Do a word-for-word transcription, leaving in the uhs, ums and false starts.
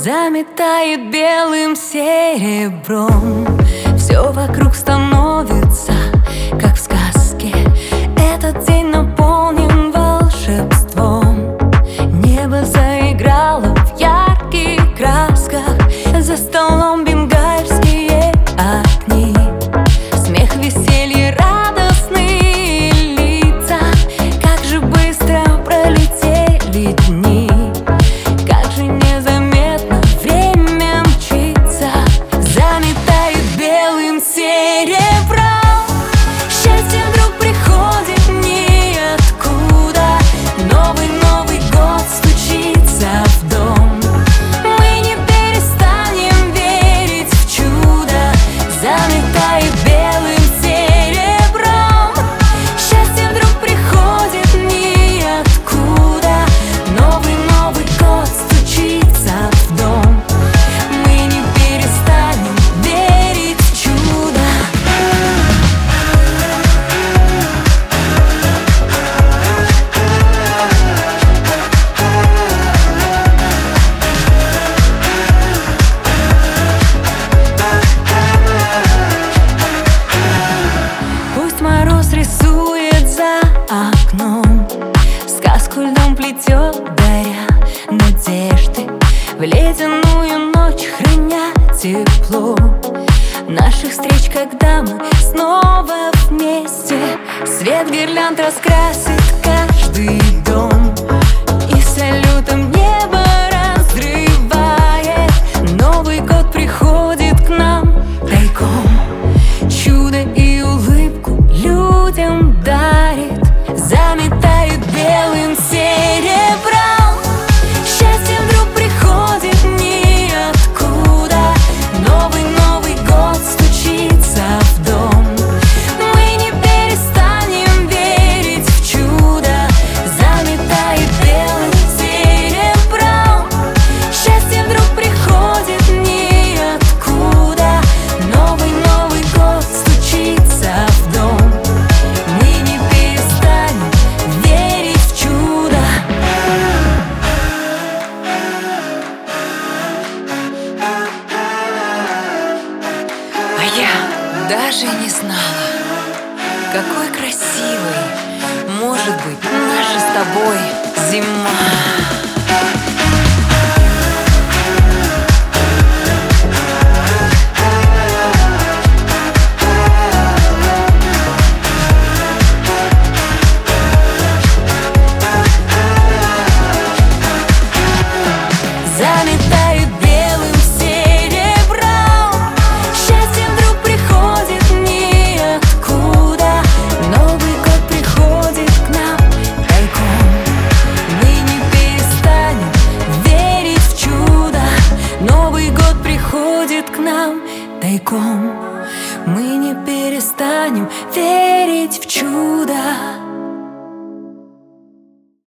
заметает белым серебром. Все вокруг становится, как в сказке. Этот день наполнен волшебством. Небо заиграло в ярких красках. За столом бенгальские огни. Смех, веселье, радостные лица. Как же быстро пролетели дни. Как же незаметно время мчится. Заметает белым серебром. Счастье вдруг приходит ниоткуда. Новый, Новый год стучится в дом. Мы не перестанем верить в чудо. Заметает белым серебром. Счастье вдруг приходит ниоткуда. Новый, Новый год стучится в дом. Мы не перестанем верить в чудо. Пусть мороз рисует за окном, сказку льдом плетет, даря надежды. В ледяную ночь храня тепло наших встреч, когда мы снова вместе. Свет гирлянд раскрасит каждый дом. И салютом небо разрывает. Новый год приходит к нам тайком. Чудо и улыбку людям дарит. Заметает белым серебром. Счастье вдруг приходит ниоткуда. Новый, Новый год стучится в дом. Мы не перестанем верить в чудо. Заметает белым серебром. Счастье вдруг приходит ниоткуда. Новый, Новый год стучится в дом. Мы не перестанем верить в чудо. А я даже не знала, какой красивой может быть наша с тобой зима. Заметает белым серебром. Счастье вдруг приходит ниоткуда. Новый год приходит к нам тайком. Мы не перестанем верить в чудо. Новый год приходит к нам тайком. Мы не перестанем верить в чудо.